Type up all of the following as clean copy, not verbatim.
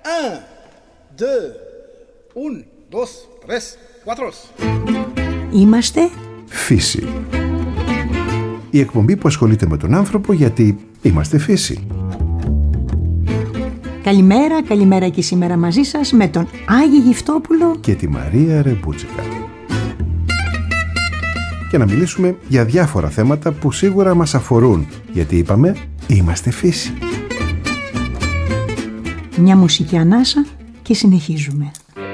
Un, deux, un, dos, tres, cuatros. Είμαστε Φύση. Η εκπομπή που ασχολείται με τον άνθρωπο γιατί είμαστε φύση. καλημέρα και σήμερα μαζί σας με τον Άγη Γυφτόπουλο Και τη Μαρία Ρεμπούτσικα. Και να μιλήσουμε για διάφορα θέματα που σίγουρα μας αφορούν. Γιατί είπαμε, είμαστε φύση. Μια μουσική ανάσα και συνεχίζουμε.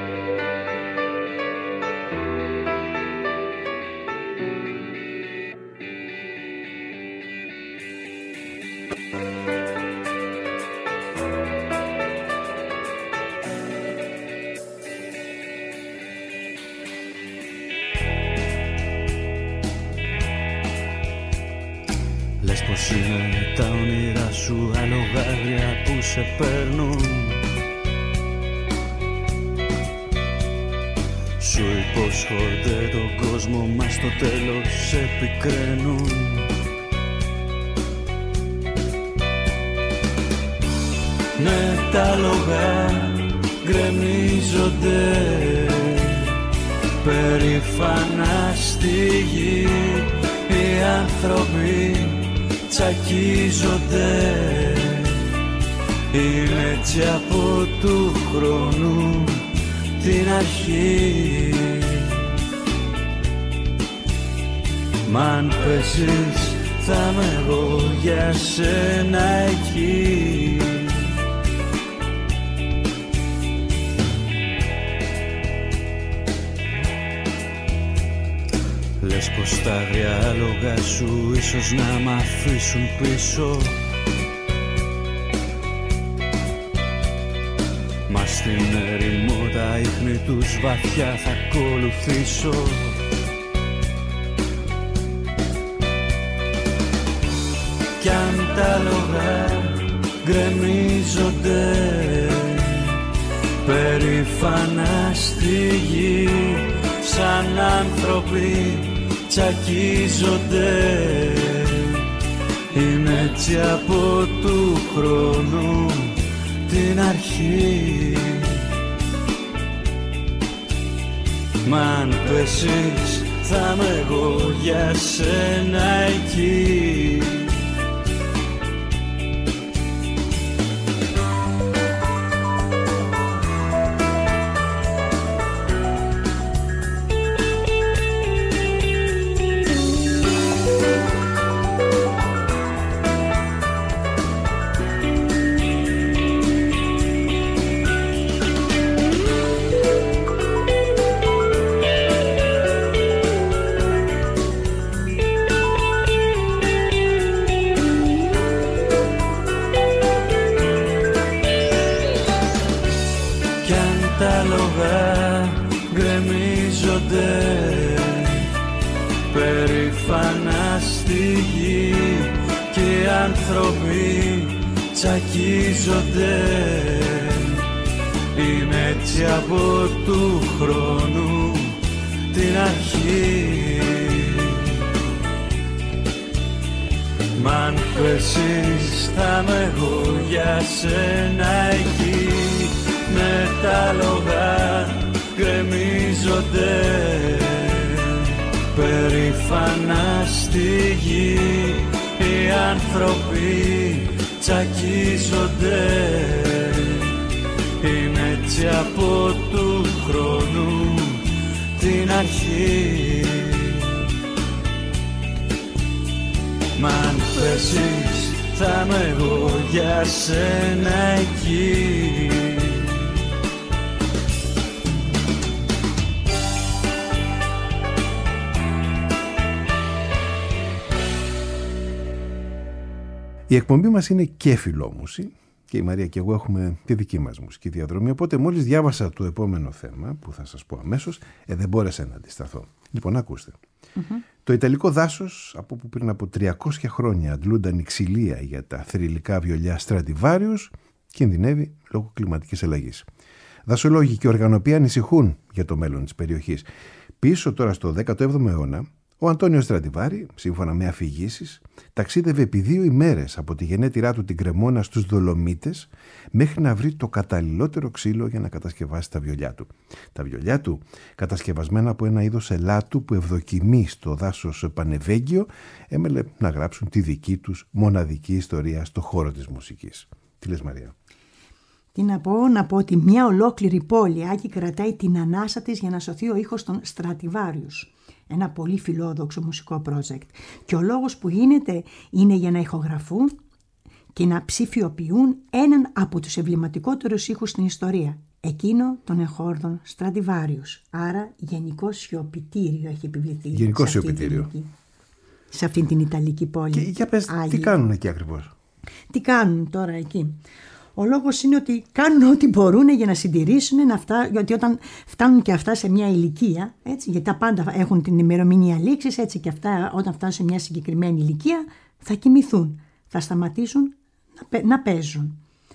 Λες πως είναι τα όνειρά σου αλογάρια που σε παίρνουν. Σου υποσχόνται τον κόσμο, μα στο τέλος σε πικραίνουν. Ναι, τα άλογα γκρεμίζονται περήφανα στη γη. Οι άνθρωποι τσακίζονται, είναι έτσι από του χρόνου την αρχή. Μ' αν πέσεις θα είμαι εγώ για σένα εκεί. Λες πως τα άγρια άλογα σου ίσως να μ' αφήσουν πίσω. Μα στην ερημό τα ίχνη τους βαθιά θα ακολουθήσω. Κι αν τα άλογα γκρεμίζονται περήφανα στη γη, σαν άνθρωποι τσακίζονται, είναι έτσι από του χρόνου την αρχή. Μ' αν πέσεις θα είμαι εγώ για σένα εκεί. Περήφανα στη γη και οι άνθρωποι τσακίζονται, είναι έτσι από του χρόνου την αρχή. Μ' αν πέσεις θα είμαι εγώ για σένα εκεί. Με τα άλογα γκρεμίζονται περήφανα στη γη, οι άνθρωποι τσακίζονται, είναι έτσι από του χρόνου την αρχή. Μ' αν πέσεις θα είμαι εγώ για σένα εκεί. Η εκπομπή μας είναι και φιλόμουση και η Μαρία και εγώ έχουμε τη δική μας μουσική διαδρομή, οπότε μόλις διάβασα το επόμενο θέμα που θα σας πω αμέσως, δεν μπόρεσα να αντισταθώ. Λοιπόν, ακούστε. Το ιταλικό δάσος, από που πριν από 300 χρόνια αντλούνταν η ξυλία για τα θρυλικά βιολιά Stradivarius, κινδυνεύει λόγω κλιματικής αλλαγής. Δασολόγοι και οργανωτικοί ανησυχούν για το μέλλον της περιοχής. Πίσω τώρα στο 17ο αιώνα, Ο Αντώνιος Στρατιβάρη, σύμφωνα με αφηγήσεις, ταξίδευε επί 2 ημέρες από τη γενέτειρά του την Κρεμόνα στους Δολομίτες μέχρι να βρει το καταλληλότερο ξύλο για να κατασκευάσει τα βιολιά του. Τα βιολιά του, κατασκευασμένα από ένα είδος ελάτου που ευδοκιμεί στο δάσος Πανεβέγγιο, έμελε να γράψουν τη δική τους μοναδική ιστορία στο χώρο της μουσικής. Τι λες, Μαρία? Τι να πω ότι μια ολόκληρη πόλη, Άκη, κρατάει την ανάσα της για να σωθεί ο ήχος των Στρατιβάριους. Ένα πολύ φιλόδοξο μουσικό project. Και ο λόγος που γίνεται είναι για να ηχογραφούν και να ψηφιοποιούν έναν από τους εμβληματικότερους ήχους στην ιστορία. Εκείνο των εχόρδων Στρατιβάριους. Άρα γενικό σιωπητήριο έχει επιβληθεί. Γενικό σιωπητήριο. Σε αυτήν την Ιταλική πόλη. Και για πες, τι κάνουν εκεί ακριβώς? Τι κάνουν τώρα εκεί? Ο λόγος είναι ότι κάνουν ό,τι μπορούν για να συντηρήσουν αυτά, γιατί όταν φτάνουν και αυτά σε μια ηλικία, έτσι, γιατί τα πάντα έχουν την ημερομηνία λήξης, έτσι και αυτά όταν φτάσουν σε μια συγκεκριμένη ηλικία θα κοιμηθούν, θα σταματήσουν να παίζουν.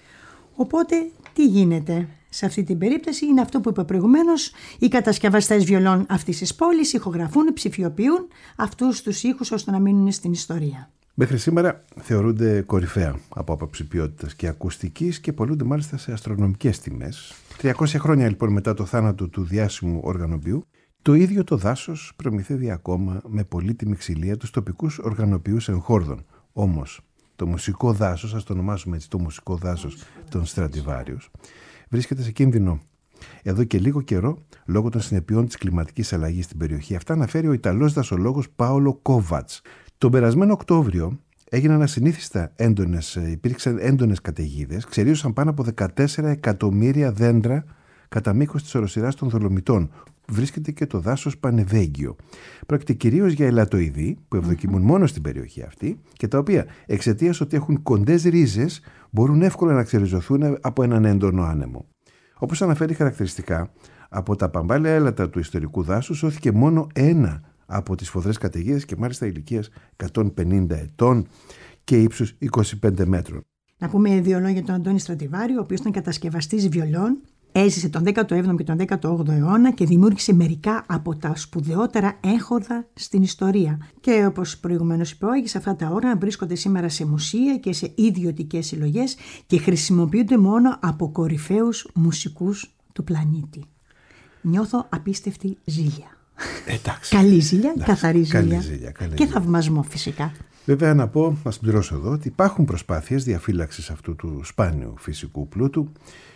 Οπότε τι γίνεται σε αυτή την περίπτωση? Είναι αυτό που είπα προηγουμένως, οι κατασκευαστές βιολών αυτής της πόλης ηχογραφούν, ψηφιοποιούν αυτούς τους ήχους ώστε να μείνουν στην ιστορία. Μέχρι σήμερα θεωρούνται κορυφαία από άποψη ποιότητας και ακουστικής και πωλούνται μάλιστα σε αστρονομικές τιμές. 300 χρόνια λοιπόν μετά το θάνατο του διάσημου οργανοποιού, το ίδιο το δάσος προμηθεύει ακόμα με πολύτιμη ξυλία τους τοπικούς οργανοποιούς εγχόρδων. Όμως το μουσικό δάσος, ας το ονομάσουμε έτσι, το μουσικό δάσος των Στρατιβάριους, βρίσκεται σε κίνδυνο εδώ και λίγο καιρό λόγω των συνεπειών της κλιματικής αλλαγής στην περιοχή. Αυτά αναφέρει ο Ιταλός δασολόγος Πάολο Κόβατς. Τον περασμένο Οκτώβριο έγιναν ασυνήθιστα υπήρξαν έντονες καταιγίδες, ξερίζωσαν πάνω από 14 εκατομμύρια δέντρα κατά μήκος της οροσειράς των Δολομιτών. Βρίσκεται και το δάσος Πανεβέγγιο. Πρόκειται κυρίως για ελατοειδή που ευδοκιμούν μόνο στην περιοχή αυτή και τα οποία εξαιτίας ότι έχουν κοντές ρίζες μπορούν εύκολα να ξεριζωθούν από έναν έντονο άνεμο. Όπως αναφέρει χαρακτηριστικά, από τα παμπάλαια έλατα του ιστορικού δάσους σώθηκε μόνο ένα από τις σφοδρές καταιγίδες και μάλιστα ηλικίας 150 ετών και ύψους 25 μέτρων. Να πούμε 2 λόγια για τον Αντώνη Στρατιβάρη, ο οποίος ήταν κατασκευαστής βιολών, έζησε τον 17ο και τον 18ο αιώνα και δημιούργησε μερικά από τα σπουδαιότερα έγχορδα στην ιστορία. Και όπως προηγουμένως είπα, αυτά τα όργανα βρίσκονται σήμερα σε μουσεία και σε ιδιωτικές συλλογές και χρησιμοποιούνται μόνο από κορυφαίους μουσικούς του πλανήτη. Νιώθω απίστευτη ζήλια. Εντάξει. Καλή ζήλια, καθαρή ζήλια και θαυμασμό φυσικά. Βέβαια να πω, να συμπληρώσω εδώ, ότι υπάρχουν προσπάθειες διαφύλαξης αυτού του σπάνιου φυσικού πλούτου.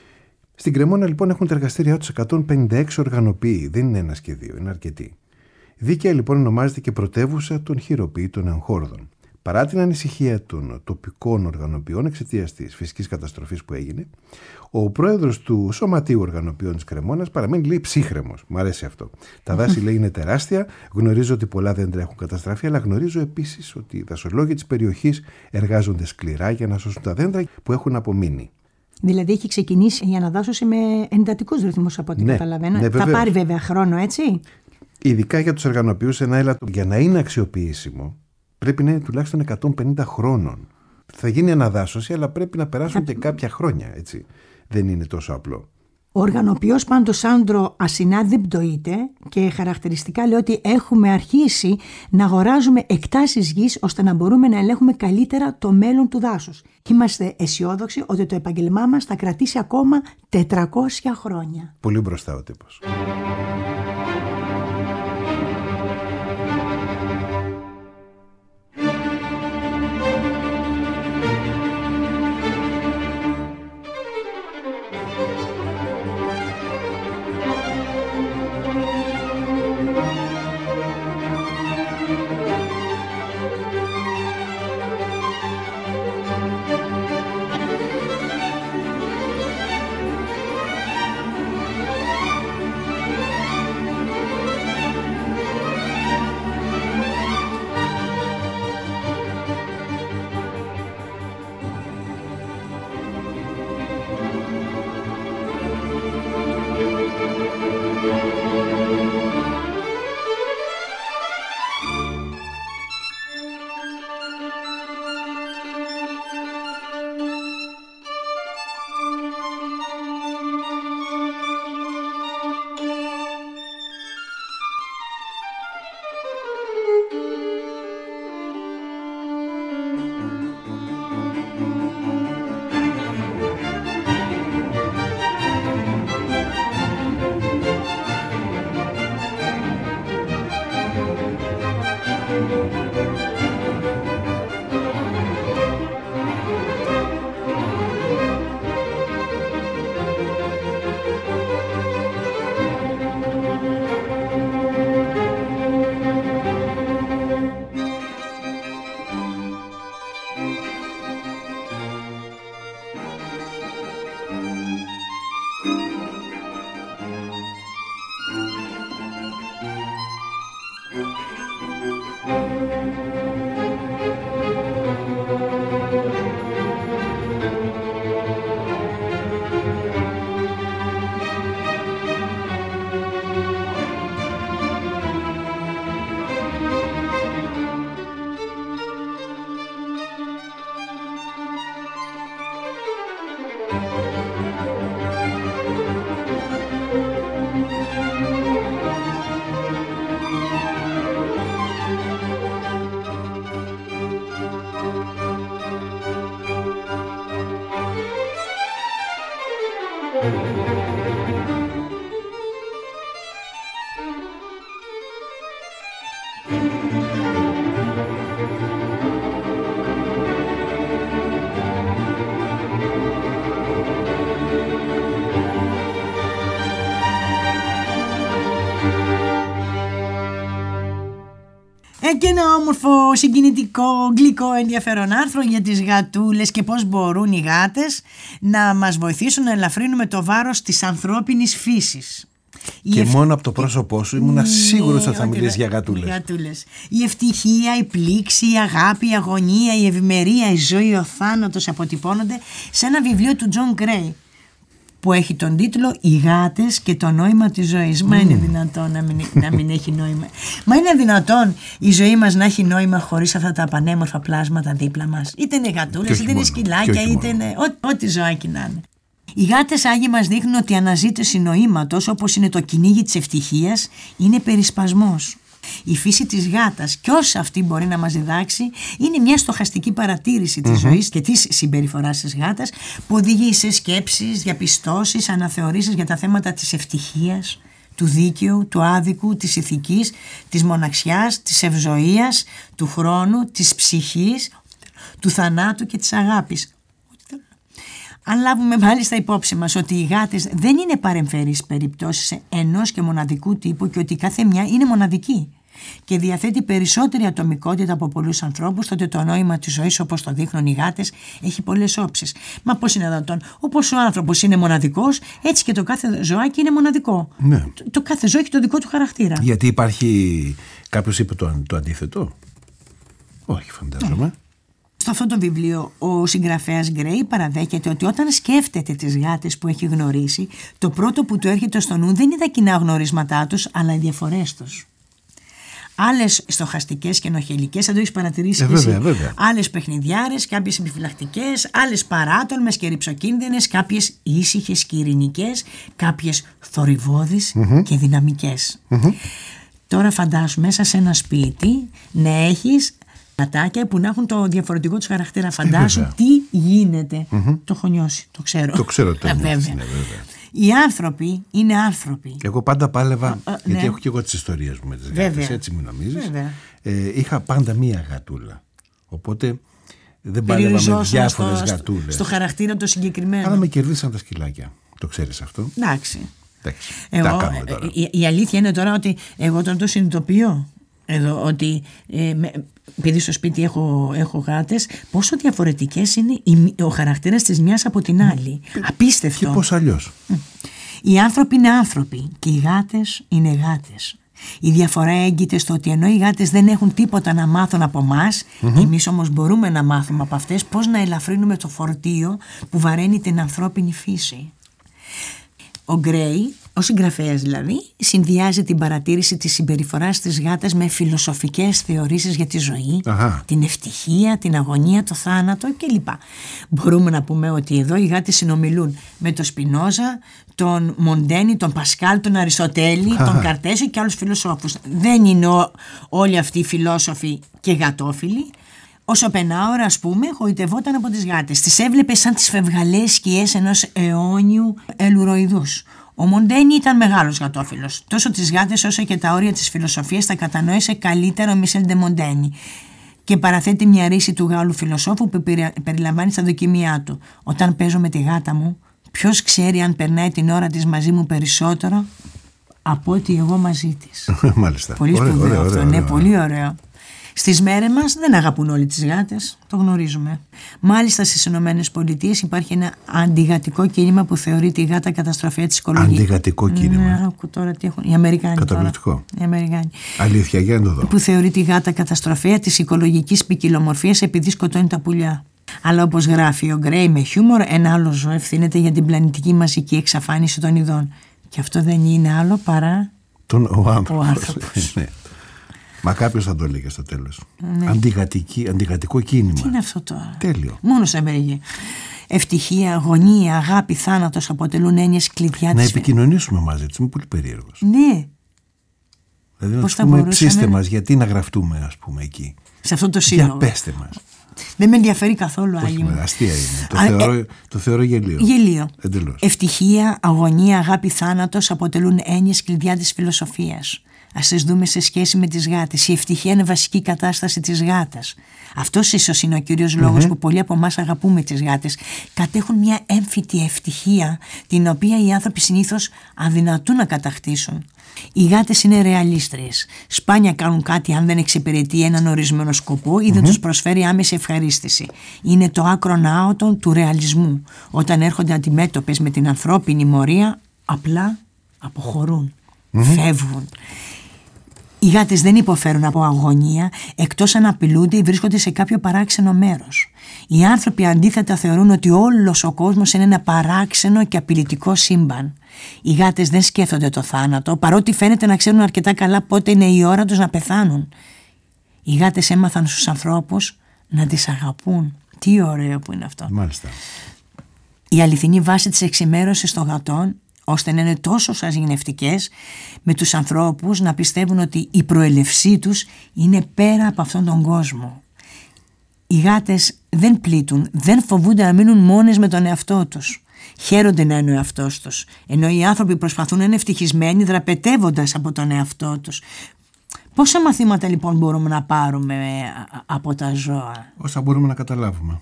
Στην Κρεμόνα λοιπόν έχουν τα εργαστήριά τους 156 οργανοποιοί, δεν είναι ένας και δύο, είναι αρκετοί. Δίκαια λοιπόν ονομάζεται και πρωτεύουσα των χειροποίητων εγχόρδων. Παρά την ανησυχία των τοπικών οργανοποιών εξαιτίας της φυσικής καταστροφής που έγινε, ο πρόεδρος του Σωματείου Οργανοποιών της Κρεμόνας παραμένει, λέει, ψύχρεμος. Μ' αρέσει αυτό. Τα δάση, λέει, είναι τεράστια. Γνωρίζω ότι πολλά δέντρα έχουν καταστραφεί, αλλά γνωρίζω επίσης ότι οι δασολόγοι της περιοχής εργάζονται σκληρά για να σώσουν τα δέντρα που έχουν απομείνει. Δηλαδή έχει ξεκινήσει η αναδάσωση με εντατικούς ρυθμούς από ό,τι καταλαβαίνω. Θα πάρει βέβαια χρόνο, έτσι. Ειδικά για τους οργανοποιούς, ένα έλατο για να είναι αξιοποιήσιμο πρέπει να είναι τουλάχιστον 150 χρόνων. Θα γίνει αναδάσωση, αλλά πρέπει να περάσουν και κάποια χρόνια, έτσι. Δεν είναι τόσο απλό. Ο οργανοποιός πάντως, Άντρο, ασυνά δεν πτωείται και χαρακτηριστικά λέει ότι έχουμε αρχίσει να αγοράζουμε εκτάσεις γης ώστε να μπορούμε να ελέγχουμε καλύτερα το μέλλον του δάσους. Και είμαστε αισιόδοξοι ότι το επάγγελμά μας θα κρατήσει ακόμα 400 χρόνια. Πολύ μπροστά ο τύπος. Και ένα όμορφο, συγκινητικό, γλυκό, ενδιαφέρον άρθρο για τις γατούλες και πώς μπορούν οι γάτες να μας βοηθήσουν να ελαφρύνουμε το βάρος της ανθρώπινης φύσης. Και μόνο από το πρόσωπό σου ήμουν σίγουρος ότι θα μιλήσεις για γατούλες. Η ευτυχία, η πλήξη, η αγάπη, η αγωνία, η ευημερία, η ζωή, ο θάνατος αποτυπώνονται σε ένα βιβλίο του Τζον Γκρέι που έχει τον τίτλο «Οι γάτες και το νόημα της ζωής». Μα είναι δυνατόν να μην έχει νόημα? Μα είναι δυνατόν η ζωή μας να έχει νόημα χωρίς αυτά τα πανέμορφα πλάσματα δίπλα μας? Είτε είναι γατούλες, είτε είναι σκυλάκια, είτε είναι ό,τι ζωάκι να είναι. Οι γάτες άγιοι μας δείχνουν ότι η αναζήτηση νοήματος, όπως είναι το κυνήγι της ευτυχίας, είναι περισπασμός. Η φύση της γάτας και όσα αυτή μπορεί να μας διδάξει είναι μια στοχαστική παρατήρηση της ζωής και της συμπεριφοράς της γάτας που οδηγεί σε σκέψεις, διαπιστώσεις, αναθεωρήσεις για τα θέματα της ευτυχίας, του δίκαιου, του άδικου, της ηθικής, της μοναξιάς, της ευζοίας, του χρόνου, της ψυχής, του θανάτου και της αγάπης. Αν λάβουμε μάλιστα υπόψη μας ότι οι γάτες δεν είναι παρεμφερείς περιπτώσεις ενός και μοναδικού τύπου και ότι κάθε μια είναι μοναδική και διαθέτει περισσότερη ατομικότητα από πολλούς ανθρώπους, τότε το νόημα της ζωής, όπως το δείχνουν οι γάτες, έχει πολλές όψεις. Μα πώς είναι δυνατόν? Όπως ο άνθρωπος είναι μοναδικός, έτσι και το κάθε ζωάκι είναι μοναδικό. Ναι. Το κάθε ζώο έχει το δικό του χαρακτήρα. Γιατί υπάρχει, κάποιος είπε το αντίθετο? Όχι, φαντάζομαι. Στο αυτό το βιβλίο ο συγγραφέας Γκρέι παραδέχεται ότι όταν σκέφτεται τις γάτες που έχει γνωρίσει, το πρώτο που του έρχεται στο νου δεν είναι τα κοινά γνωρίσματά τους, αλλά οι διαφορές τους. Άλλες στοχαστικές και ενοχελικές, θα το έχεις παρατηρήσει και εσύ. Βέβαια. Άλλες παιχνιδιάρες, κάποιες επιφυλακτικές, άλλες παράτολμες και ρυψοκίνδυνες, κάποιες ήσυχες και ειρηνικές, κάποιες θορυβώδεις και δυναμικές. Τώρα φαντάσου μέσα σε ένα σπίτι να έχεις γατάκια που να έχουν το διαφορετικό τους χαρακτήρα. Φαντάσου τι γίνεται. Το έχω νιώσει, το ξέρω. Το ξέρω το βέβαια. Οι άνθρωποι είναι άνθρωποι. Εγώ πάντα πάλευα, γιατί έχω και εγώ τις ιστορίες μου με τις γάτες, έτσι μην νομίζεις. Είχα πάντα μία γατούλα. Οπότε δεν πάλευα με διάφορες γατούλες. Στο χαρακτήρα το συγκεκριμένο. Αλλά με κερδίσαν τα σκυλάκια. Το ξέρεις αυτό? Εντάξει. Εγώ, η αλήθεια είναι τώρα ότι εγώ τώρα το συνειδητοποιώ. Εδώ ότι επειδή στο σπίτι έχω γάτες, πόσο διαφορετικές είναι ο χαρακτήρας της μιας από την άλλη. Απίστευτο. Και πώς αλλιώς? Οι άνθρωποι είναι άνθρωποι και οι γάτες είναι γάτες. Η διαφορά έγκυται στο ότι ενώ οι γάτες δεν έχουν τίποτα να μάθουν από εμάς, εμείς όμως μπορούμε να μάθουμε από αυτές πώς να ελαφρύνουμε το φορτίο που βαραίνει την ανθρώπινη φύση. Ο Γκρέι, ο συγγραφέας δηλαδή, συνδυάζει την παρατήρηση της συμπεριφοράς της γάτας με φιλοσοφικές θεωρήσεις για τη ζωή, την ευτυχία, την αγωνία, το θάνατο κλπ. Μπορούμε να πούμε ότι εδώ οι γάτες συνομιλούν με τον Σπινόζα, τον Μοντένι, τον Πασκάλ, τον Αριστοτέλη, τον Καρτέσιο και άλλους φιλοσόφους. Δεν είναι όλοι αυτοί οι φιλόσοφοι και γατόφιλοι. Ο Σοπενάουρ, ας πούμε, γοητευόταν από τις γάτες. Τις έβλεπε σαν τις φευγαλαίες σκιές ενός αιώνιου ελουροειδούς. Ο Μοντένι ήταν μεγάλος γατόφιλος. Τόσο τις γάτες όσο και τα όρια της φιλοσοφίας τα κατανόησε καλύτερα ο Μισελ ντε Μοντένι. Και παραθέτει μια ρίση του Γάλλου φιλοσόφου που περιλαμβάνει στα δοκιμία του. Όταν παίζω με τη γάτα μου, ποιος ξέρει αν περνάει την ώρα της μαζί μου περισσότερο από ότι εγώ μαζί της. Μάλιστα. Πολύ σπουδαίο αυτό, ναι, πολύ ωραίο. Στις μέρες μας δεν αγαπούν όλοι τις γάτες, το γνωρίζουμε. Μάλιστα στις ΗΠΑ υπάρχει ένα αντιγατικό κίνημα που θεωρεί τη γάτα καταστροφέα της οικολογίας. Αντιγατικό κίνημα. Ναι, άκου τώρα τι έχουν. Οι Αμερικάνοι. Καταπληκτικό. Οι Αμερικάνοι. Αλήθεια, για να το δω. Που θεωρεί τη γάτα καταστροφέα της οικολογικής ποικιλομορφίας επειδή σκοτώνει τα πουλιά. Αλλά όπως γράφει ο Γκρέι με χιούμορ, ένα άλλο ζώο ευθύνεται για την πλανητική μαζική εξαφάνιση των ειδών. Και αυτό δεν είναι άλλο παρά ο άνθρωπος. Ναι. Μα κάποιος θα το έλεγε στο τέλος. Ναι. Αντιγατικό κίνημα. Τι είναι αυτό τώρα? Τέλειο. Μόνο στην Αμερική. Ευτυχία, αγωνία, αγάπη, θάνατος αποτελούν έννοιες κλειδιά. Να επικοινωνήσουμε μαζί τους. Είμαι πολύ περίεργος. Ναι. Δηλαδή να τους πούμε ψήστε μας, γιατί να γραφτούμε, ας πούμε, εκεί. Σε αυτό το σύλλογο. Για πέστε μας. Δεν με ενδιαφέρει καθόλου άλλη μου. Αστεία είναι. Το θεωρώ γελίο. Γελίο. Εντελώς. Ευτυχία, αγωνία, αγάπη, θάνατος αποτελούν έννοιες κλειδιά της φιλοσοφίας. Ας τις δούμε σε σχέση με τις γάτες. Η ευτυχία είναι βασική κατάσταση της γάτας. Αυτός ίσως είναι ο κύριος λόγος που πολλοί από εμάς αγαπούμε τις γάτες. Κατέχουν μια έμφυτη ευτυχία, την οποία οι άνθρωποι συνήθως αδυνατούν να κατακτήσουν. Οι γάτες είναι ρεαλίστριες. Σπάνια κάνουν κάτι αν δεν εξυπηρετεί έναν ορισμένο σκοπό ή δεν τους προσφέρει άμεση ευχαρίστηση. Είναι το άκρον άωτο του ρεαλισμού. Όταν έρχονται αντιμέτωπες με την ανθρώπινη μορία, απλά αποχωρούν, φεύγουν. Οι γάτες δεν υποφέρουν από αγωνία, εκτός αν απειλούνται ή βρίσκονται σε κάποιο παράξενο μέρος. Οι άνθρωποι αντίθετα θεωρούν ότι όλος ο κόσμος είναι ένα παράξενο και απειλητικό σύμπαν. Οι γάτες δεν σκέφτονται το θάνατο, παρότι φαίνεται να ξέρουν αρκετά καλά πότε είναι η ώρα τους να πεθάνουν. Οι γάτες έμαθαν στους ανθρώπους να τις αγαπούν. Τι ωραίο που είναι αυτό. Μάλιστα. Η αληθινή βάση της εξημέρωσης των γατών, ώστε να είναι τόσο σαγηνευτικές με τους ανθρώπους να πιστεύουν ότι η προελευσή τους είναι πέρα από αυτόν τον κόσμο. Οι γάτες δεν πλήττουν, δεν φοβούνται να μείνουν μόνες με τον εαυτό τους. Χαίρονται να είναι ο εαυτός τους, ενώ οι άνθρωποι προσπαθούν να είναι ευτυχισμένοι δραπετεύοντας από τον εαυτό τους. Πόσα μαθήματα λοιπόν μπορούμε να πάρουμε από τα ζώα? Όσα μπορούμε να καταλάβουμε.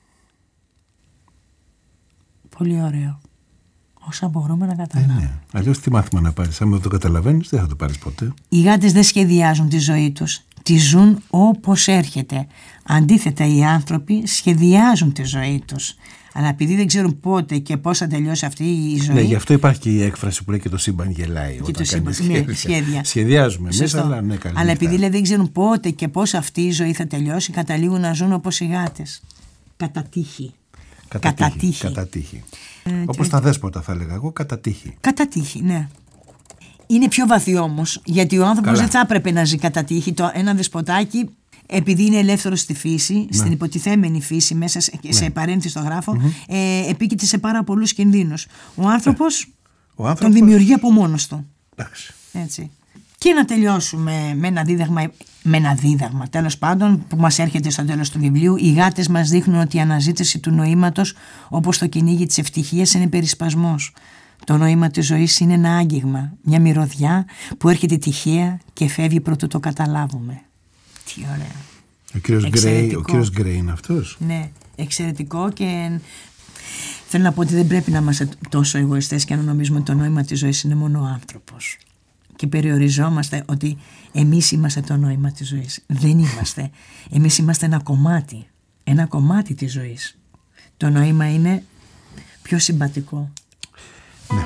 Πολύ ωραίο. Όσα μπορούμε να καταλάβουμε. Ναι. Αλλιώς τι μάθημα να πάρεις? Αν δεν το καταλαβαίνεις, δεν θα το πάρεις ποτέ. Οι γάτες δεν σχεδιάζουν τη ζωή τους. Τη ζουν όπως έρχεται. Αντίθετα, οι άνθρωποι σχεδιάζουν τη ζωή τους. Αλλά επειδή δεν ξέρουν πότε και πώς θα τελειώσει αυτή η ζωή. Ναι, γι' αυτό υπάρχει και η έκφραση που λέει και το σύμπαν γελάει. Και το σύμπαν, ναι, σχέδια. Σχεδιάζουμε εμείς, αλλά ναι, καλή. Αλλά επειδή δεν ξέρουν πότε και πώς αυτή η ζωή θα τελειώσει, καταλήγουν να ζουν όπως οι γάτες. Κατά τύχη. Κατά τύχη. Όπως τα δέσποτα θα έλεγα εγώ, κατά τύχη. Κατά τύχη, ναι. Είναι πιο βαθύ όμως, γιατί ο άνθρωπος δεν θα έπρεπε να ζει κατά τύχη. Ένα δεσποτάκι, επειδή είναι ελεύθερο στη φύση, στην υποτιθέμενη φύση, μέσα σε παρένθεση το γράφω, επίκειται σε πάρα πολλούς κινδύνους. Ο άνθρωπος τον δημιουργεί από μόνος του. Έτσι. Και να τελειώσουμε με ένα δίδαγμα, τέλος πάντων, που μας έρχεται στο τέλος του βιβλίου. Οι γάτες μας δείχνουν ότι η αναζήτηση του νοήματος, όπως το κυνήγι της ευτυχίας, είναι περισπασμός. Το νόημα της ζωής είναι ένα άγγιγμα, μια μυρωδιά που έρχεται τυχαία και φεύγει προτού το καταλάβουμε. Τι ωραία. Ο κύριος Γκρέι είναι αυτός. Ναι, εξαιρετικό. Και θέλω να πω ότι δεν πρέπει να είμαστε τόσο εγωιστές και να νομίζουμε ότι το νόημα της ζωής είναι μόνο ο άνθρωπος. Και περιοριζόμαστε ότι εμείς είμαστε το νόημα της ζωής. Δεν είμαστε. Εμείς είμαστε ένα κομμάτι της ζωής. Το νόημα είναι πιο συμπατικό. Ναι.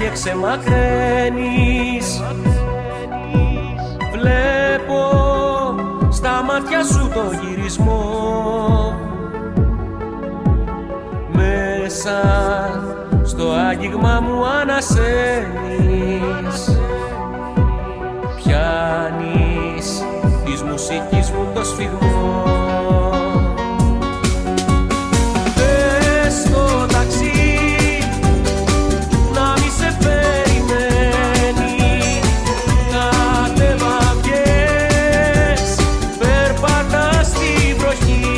και ξεμακραίνεις. Βλέπω στα μάτια σου το γυρισμό, μέσα στο άγγιγμα μου ανασένεις. Πιάνεις της μουσικής μου το σφιγμό. Πες στο ταξί να μη σε περιμένει. Κατέβα βγες, περπατάς στη βροχή.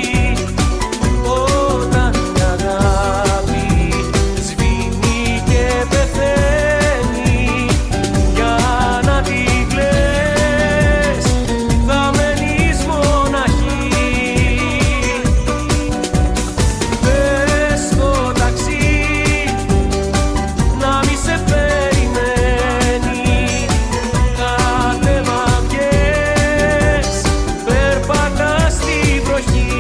Όταν η αγάπη σβήνει και πεθαίνει, για να τη κλαις θα μένεις μοναχή. Πες στο ταξί να μη σε περιμένει. Κατέβα βγες, περπατάς στη βροχή.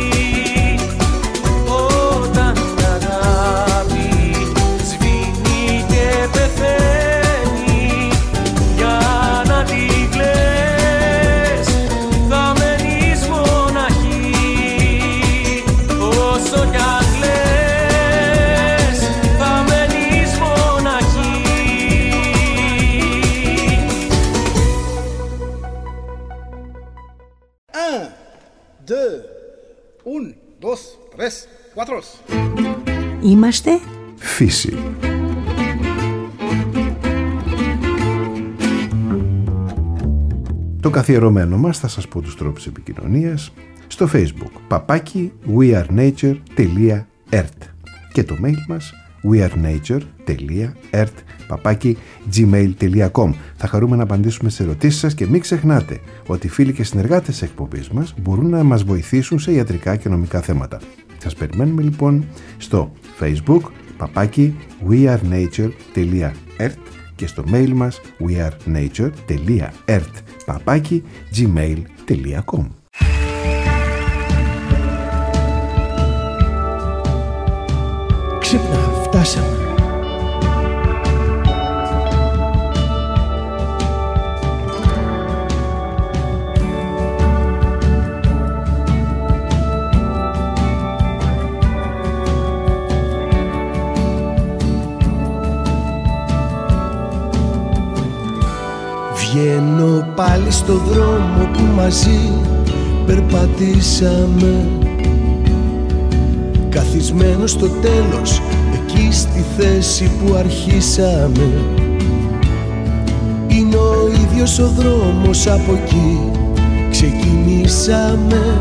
Όταν η αγάπη σβήνει και πεθαίνει, για να τη κλαις θα μένεις μοναχή. Όσο κι αν κλαις θα μένεις μοναχή. 1, 2, 1, 2, 3, 4. Είμαστε Φύση. Το καθιερωμένο μας, θα σας πω τους τρόπους επικοινωνίας, στο Facebook παπάκι wearenature.ert και το mail μας wearenature.ert@gmail.com. Θα χαρούμε να απαντήσουμε σε ερωτήσεις σας και μην ξεχνάτε ότι φίλοι και συνεργάτες της εκπομπής μας μπορούν να μας βοηθήσουν σε ιατρικά και νομικά θέματα. Σας περιμένουμε λοιπόν στο Facebook παπάκι wearenature.ert και στο mail μας wearenature.ert@gmail.com. Ξύπνα, φτάσαμε. Βγαίνω πάλι στο δρόμο που μαζί περπατήσαμε, καθισμένο στο τέλος, εκεί στη θέση που αρχίσαμε. Είναι ο ίδιος ο δρόμος, από εκεί ξεκινήσαμε.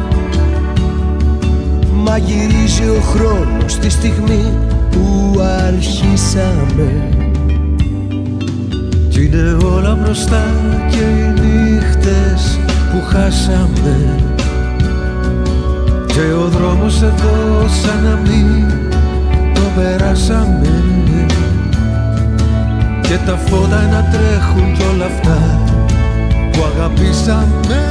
Μα γυρίζει ο χρόνος τη στιγμή που αρχίσαμε. Κι είναι όλα μπροστά και οι νύχτες που χάσαμε, και ο δρόμος εδώ σαν να μην το περάσαμε, και τα φώτα να τρέχουν κι όλα αυτά που αγαπήσαμε,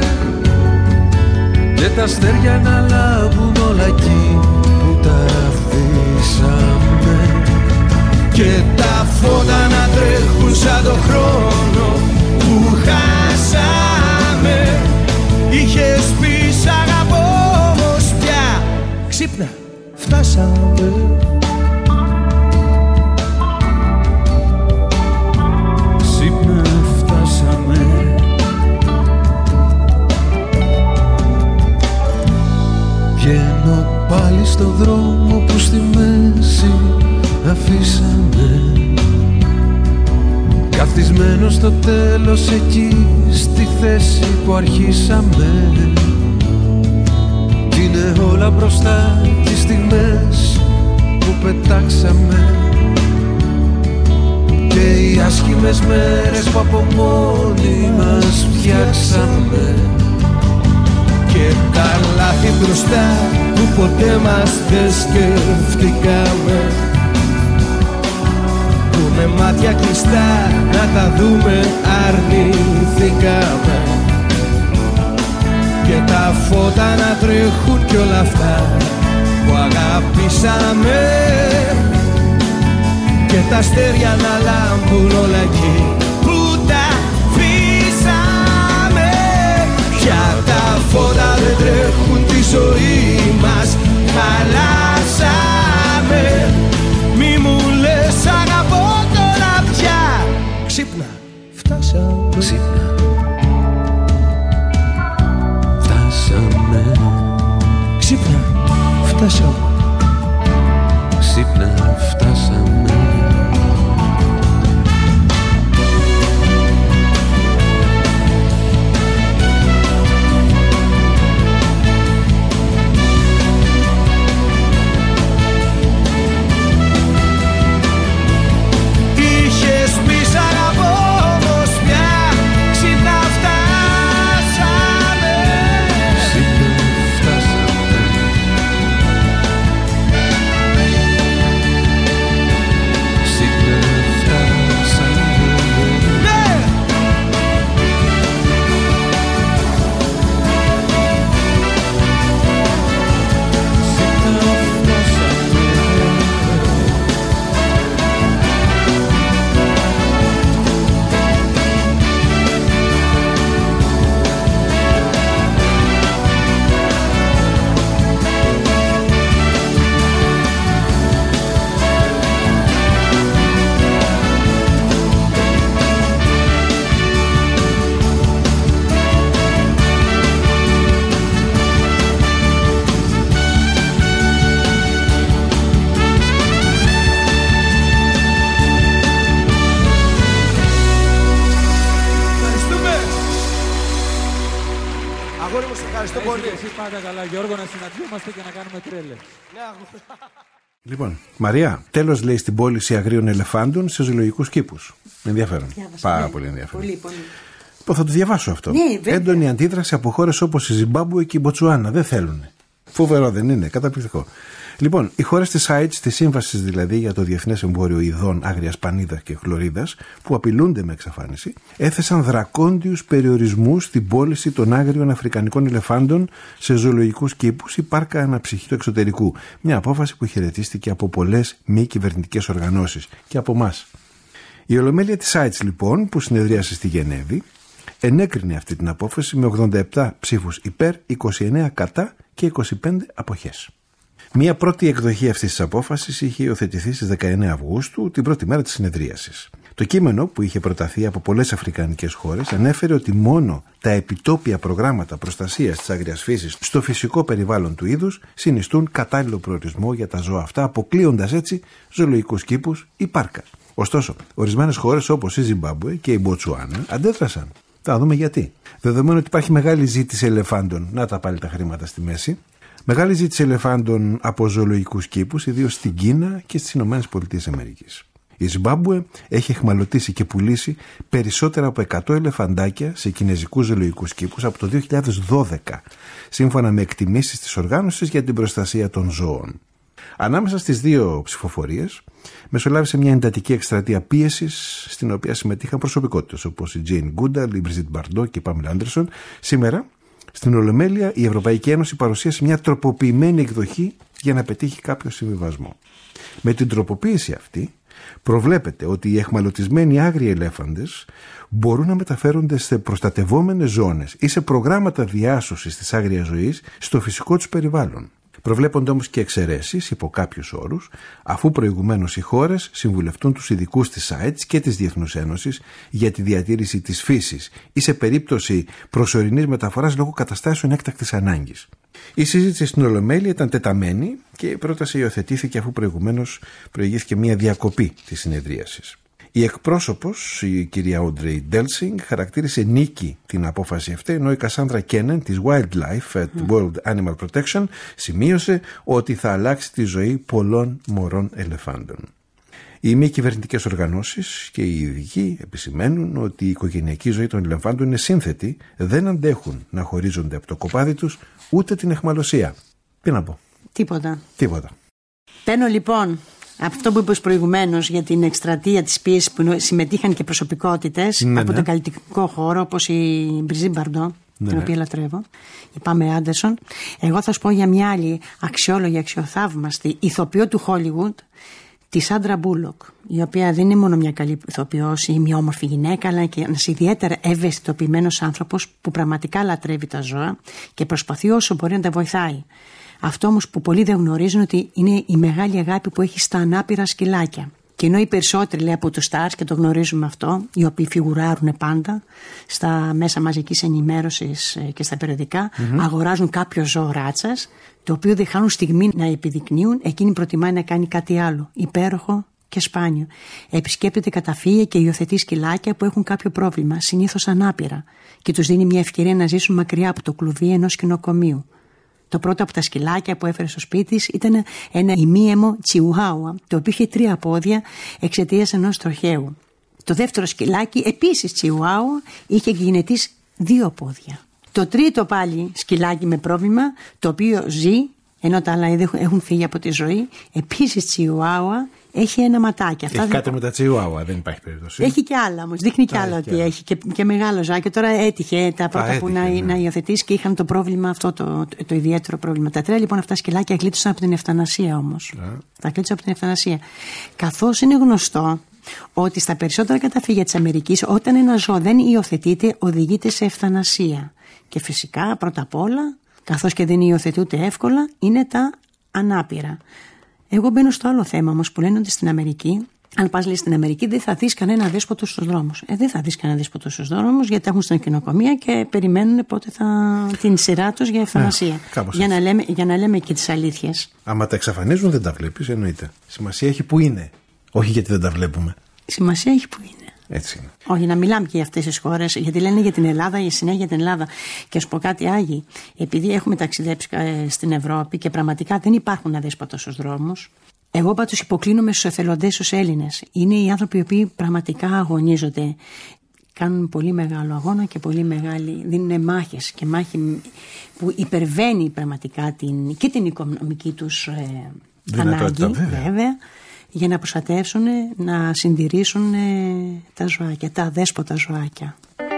και τα αστέρια να λάβουν όλα εκεί που τα αφήσαμε, και τα φώτα να τρέχουν σαν το χρόνο που χάσαμε. Είχες πει σ' αγαπώ, όμως πια Ξύπνα, φτάσαμε. ξύπνα φτάσαμε. Βγαίνω πάλι στο δρόμο που στη μέση αφήσαμε, καθισμένο στο τέλος, εκεί στη θέση που αρχίσαμε. Κι είναι όλα μπροστά τις στιγμές που πετάξαμε, και οι άσχημες μέρες που από μόνοι μας φτιάξαμε, και τα λάθη μπροστά που ποτέ μας δεν σκεφτήκαμε, που με μάτια κλειστά να τα δούμε αρνηθήκαμε, και τα φώτα να τρέχουν κι όλα αυτά που αγαπήσαμε, και τα αστέρια να λάμπουν όλα εκεί που τα αφήσαμε. Πια τα φώτα δεν τρέχουν τη ζωή μας, χαλάσαμε. Μη μου λες αγαπώ τώρα πια. Ξύπνα, φτάσαμε. Ξύπνα, φτάσαμε. Ξύπνα, φτάσαμε. Ξύπνα, φτάσαμε. Είχες πει σ' αγαπώ, όμως πια ξύπνα, φτάσαμε. Ξύπνα, φτάσαμε. Ξύπνα, φτάσαμε. Ναι! Ξύπνα, φτάσαμε. Αγόρι μου, σε ευχαριστώ πολύ. Εσύ πάντα καλά, Γιώργο, να συναντιόμαστε και να κάνουμε τρέλες. Λοιπόν, Μαρία, τέλος λέει στην πώληση αγρίων ελεφάντων σε ζωολογικούς κήπους. Ενδιαφέρον. Πάρα πολύ ενδιαφέρον. Πολύ, πολύ. Θα το διαβάσω αυτό. Ναι, βέβαια. Έντονη αντίδραση από χώρες όπως η Ζιμπάμπουε και η Μποτσουάνα. Δεν θέλουν. Φοβερό, δεν είναι? Καταπληκτικό. Λοιπόν, οι χώρες της ΑΙΤΣ, της σύμβασης δηλαδή για το διεθνές εμπόριο ειδών άγριας πανίδας και χλωρίδας, που απειλούνται με εξαφάνιση, έθεσαν δρακόντιους περιορισμούς στην πώληση των άγριων αφρικανικών ελεφάντων σε ζωολογικούς κήπους ή πάρκα αναψυχή του εξωτερικού. Μια απόφαση που χαιρετίστηκε από πολλές μη κυβερνητικές οργανώσεις και από εμάς. Η Ολομέλεια της ΑΙΤΣ, λοιπόν, που συνεδρίασε στη Γενέβη, ενέκρινε αυτή την απόφαση με 87 ψήφους υπέρ, 29 κατά και 25 αποχές. Μία πρώτη εκδοχή αυτής της απόφασης είχε υιοθετηθεί στις 19 Αυγούστου, την πρώτη μέρα της συνεδρίασης. Το κείμενο, που είχε προταθεί από πολλές αφρικανικές χώρες, ανέφερε ότι μόνο τα επιτόπια προγράμματα προστασίας της άγριας φύσης στο φυσικό περιβάλλον του είδους συνιστούν κατάλληλο προορισμό για τα ζώα αυτά, αποκλείοντας έτσι ζωολογικούς κήπους ή πάρκα. Ωστόσο, ορισμένες χώρες όπως η Ζιμπάμπουε και η Μποτσουάνα αντέδρασαν. Θα δούμε γιατί. Δεδομένου ότι υπάρχει μεγάλη ζήτηση ελεφάντων, να τα πάλι τα χρήματα στη μέση, μεγάλη ζήτηση ελεφάντων από ζωολογικούς κήπους, ιδίως στην Κίνα και στις ΗΠΑ. Η Ζιμπάμπουε έχει εχμαλωτήσει και πουλήσει περισσότερα από 100 ελεφαντάκια σε κινεζικούς ζωολογικούς κήπους από το 2012, σύμφωνα με εκτιμήσεις της Οργάνωσης για την Προστασία των Ζώων. Ανάμεσα στις δύο ψηφοφορίες μεσολάβησε μια εντατική εκστρατεία πίεσης, στην οποία συμμετείχαν προσωπικότητες όπως η Τζέιν Γκούνταλ, η Μπριζίτ Μπαρντό και η Πάμελα Άντερσον. Σήμερα, στην Ολομέλεια, η Ευρωπαϊκή Ένωση παρουσίασε μια τροποποιημένη εκδοχή για να πετύχει κάποιο συμβιβασμό. Με την τροποποίηση αυτή, προβλέπεται ότι οι εχμαλωτισμένοι άγριοι ελέφαντες μπορούν να μεταφέρονται σε προστατευόμενες ζώνες ή σε προγράμματα διάσωσης της άγριας ζωής στο φυσικό τους περιβάλλον. Προβλέπονται όμως και εξαιρέσεις υπό κάποιους όρους, αφού προηγουμένως οι χώρες συμβουλευτούν τους ειδικούς της ΑΕΤΣ και της Διεθνούς Ένωσης για τη διατήρηση της φύσης ή σε περίπτωση προσωρινής μεταφοράς λόγω καταστάσεων έκτακτης ανάγκης. Η συζήτηση στην Ολομέλεια ήταν τεταμένη και η πρόταση υιοθετήθηκε αφού προηγουμένως προηγήθηκε μια διακοπή της συνεδρίασης. Η εκπρόσωπος, η κυρία Όντρεϊ Ντέλσινγκ, χαρακτήρισε νίκη την απόφαση αυτή, ενώ η Κασάνδρα Κένεν της Wildlife at World Animal Protection σημείωσε ότι θα αλλάξει τη ζωή πολλών μωρών ελεφάντων. Οι μη κυβερνητικές οργανώσεις και οι ειδικοί επισημαίνουν ότι η οικογενειακή ζωή των ελεφάντων είναι σύνθετη, δεν αντέχουν να χωρίζονται από το κοπάδι τους ούτε την αιχμαλωσία. Τι να πω? Τίποτα. Παίρνω λοιπόν αυτό που είπες προηγουμένως για την εκστρατεία της πίεσης που συμμετείχαν και προσωπικότητες από τον καλλιτεχνικό χώρο όπως η Μπριζίτ Μπαρντό, την οποία λατρεύω, η Πάμελα Άντερσον. Εγώ θα σου πω για μια άλλη αξιόλογη, αξιοθαύμαστη ηθοποιό του Hollywood, τη Σάντρα Μπούλοκ, η οποία δεν είναι μόνο μια καλή ηθοποιός ή μια όμορφη γυναίκα, αλλά και ένας ιδιαίτερα ευαισθητοποιημένος άνθρωπος που πραγματικά λατρεύει τα ζώα και προσπαθεί όσο μπορεί να τα βοηθάει. Αυτό όμως που πολλοί δεν γνωρίζουν ότι είναι η μεγάλη αγάπη που έχει στα ανάπηρα σκυλάκια. Και ενώ οι περισσότεροι, λέει, από τους stars, και το γνωρίζουμε αυτό, οι οποίοι φιγουράρουν πάντα στα μέσα μαζικής ενημέρωσης και στα περιοδικά, αγοράζουν κάποιο ζώο ράτσας, το οποίο δεν χάνουν στιγμή να επιδεικνύουν, εκείνη προτιμάει να κάνει κάτι άλλο, υπέροχο και σπάνιο. Επισκέπτεται καταφύγια και υιοθετεί σκυλάκια που έχουν κάποιο πρόβλημα, συνήθως ανάπηρα, και τους δίνει μια ευκαιρία να ζήσουν μακριά από το κλουβί ενός κοινοκομείου. Το πρώτο από τα σκυλάκια που έφερε στο σπίτι της ήταν ένα ημίαιμο τσιουάουα, το οποίο είχε 3 πόδια εξαιτίας ενός τροχαίου. Το δεύτερο σκυλάκι, επίσης τσιουάουα, είχε γενετής 2 πόδια. Το τρίτο πάλι σκυλάκι με πρόβλημα, το οποίο ζει, ενώ τα άλλα έχουν φύγει από τη ζωή, επίσης τσιουάουα, έχει ένα ματάκι. Έχει κάτι με τα τσιουάουα, δεν υπάρχει περίπτωση. Έχει και άλλα όμως. Δείχνει και άλλα ότι έχει και μεγάλο ζάκι. Τώρα έτυχε τα πρώτα που να υιοθετήσει και είχαν το πρόβλημα αυτό, το ιδιαίτερο πρόβλημα. Τα 3 λοιπόν αυτά σκυλάκια γλίτωσαν από την ευθανασία όμως. Τα γλίτωσαν από την ευθανασία. Καθώς είναι γνωστό ότι στα περισσότερα καταφύγια της Αμερικής, όταν ένα ζώο δεν υιοθετείται, οδηγείται σε ευθανασία. Και φυσικά πρώτα απ' όλα, καθώς και δεν υιοθετούνται εύκολα, είναι τα ανάπηρα. Εγώ μπαίνω στο άλλο θέμα όμως που λένε ότι στην Αμερική, αν πας, λέει, στην Αμερική δεν θα δεις κανένα δέσποτο στους δρόμους. Δεν θα δεις κανένα δέσποτο στους δρόμους, γιατί έχουν στην κοινοκομεία και περιμένουν πότε θα την σειρά τους για ευθανασία. Για να λέμε και τις αλήθειες. Άμα τα εξαφανίζουν δεν τα βλέπεις, εννοείται. Σημασία έχει που είναι, όχι γιατί δεν τα βλέπουμε. Σημασία έχει που είναι. Έτσι είναι. Όχι, να μιλάμε και για αυτές τις χώρες, γιατί λένε για την Ελλάδα, για συνέχεια για την Ελλάδα. Και σου πω κάτι, Άγιοι, επειδή έχουμε ταξιδέψει στην Ευρώπη και πραγματικά δεν υπάρχουν αδέσποτα στους δρόμους, εγώ πάντως υποκλίνομαι στους εθελοντές, στους Έλληνες. Είναι οι άνθρωποι οι οποίοι πραγματικά αγωνίζονται. Κάνουν πολύ μεγάλο αγώνα και πολύ μεγάλη. Δίνουν μάχες και μάχη που υπερβαίνει πραγματικά και την οικονομική τους ανάγκη, βέβαια, για να προστατεύσουν, να συντηρήσουν τα ζωάκια, τα αδέσποτα ζωάκια.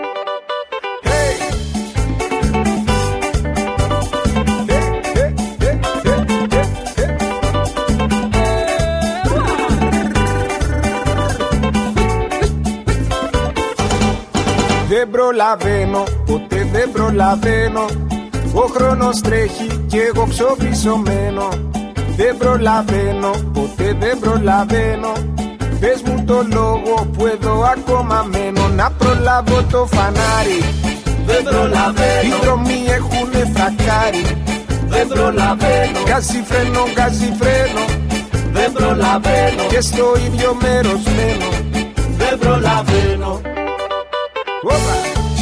Δεν προλαβαίνω, ποτέ δεν προλαβαίνω. Ο χρόνος τρέχει και εγώ ψωμισωμένο. Δεν προλαβαίνω, ποτέ δεν προλαβαίνω. Πες μου το λόγο που εδώ ακόμα μένω. Να προλάβω το φανάρι. Δεν προλαβαίνω. Οι δρόμοι έχουνε φρακάρι. Δεν προλαβαίνω. Γκάζι φρένο, γκάζι φρένο. Δεν προλαβαίνω. Και στο ίδιο μέρος μένω. Δεν προλαβαίνω. Όπα.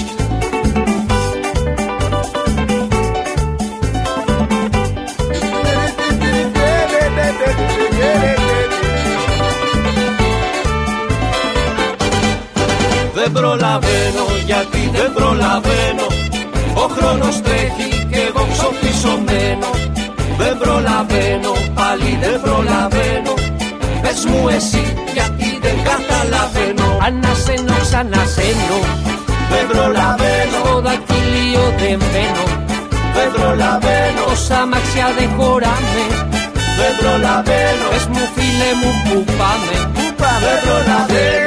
Δεν προλαβαίνω, γιατί δεν προλαβαίνω. Ο χρόνος τρέχει και εγώ ψωμισωμένο. Δεν προλαβαίνω, πάλι δεν προλαβαίνω. Πες μου εσύ, γιατί δεν καταλαβαίνω. Ανασένω, ξανασένω. Δεν προλαβαίνω, στο δακτυλίο δεν μπαίνω. Δεν προλαβαίνω, όσα αμάξια δεν χωράμε. Δεν προλαβαίνω, πες μου φίλε μου που πάμε. Δεν προλαβαίνω.